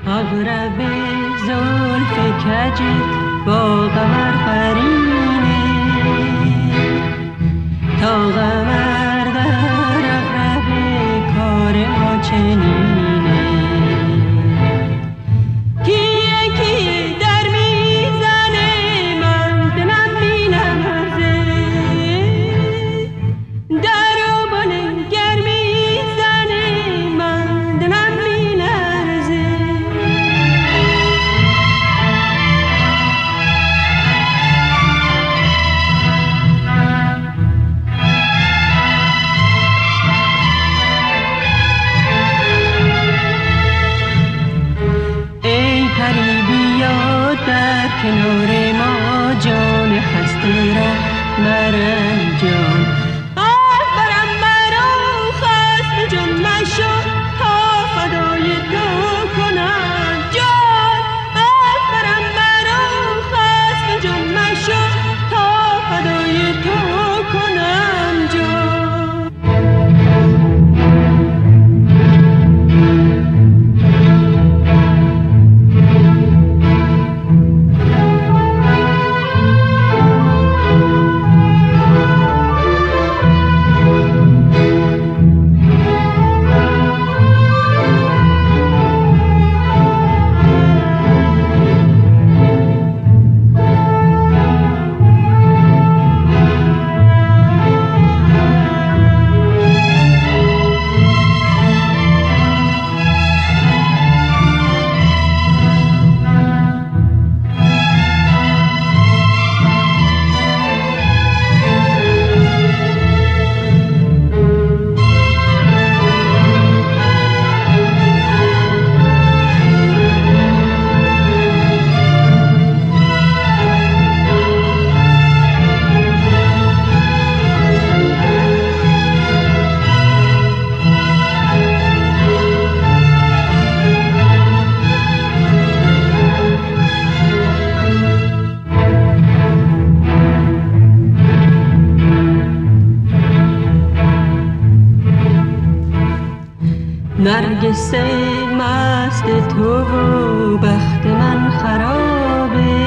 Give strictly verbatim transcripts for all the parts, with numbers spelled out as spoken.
اغرب زلف کجت با قمر قرینه، تا قمر در اغرب کار ما چنینه. کیه کیه در میزنه من دلم می لرزه، در و بلنگر میزنه من دلم می لرزه. ای پری بیا در کنار ما، جان خسته را مرنجان. آه برم مرا خسته جان مشو، تا فدای تو کنم جان. آه برم مرا خسته جان مشو، تا فدای تو کنم جان. نرگس مست تو و بخت من خرابه،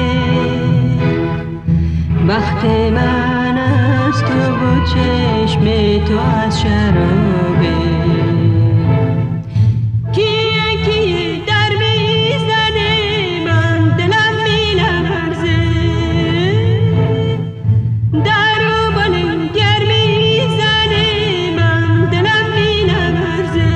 بخت من از تو و چشم تو از شرابه. کیه کیه در میزنه من دلم می لرزه، در و بلنگر میزنه من دلم می لرزه.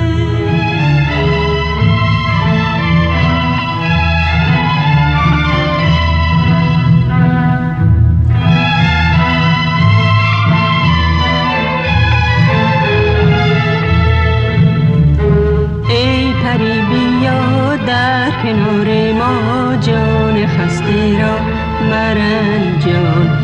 در کنار ما جان خسته را مرنجان.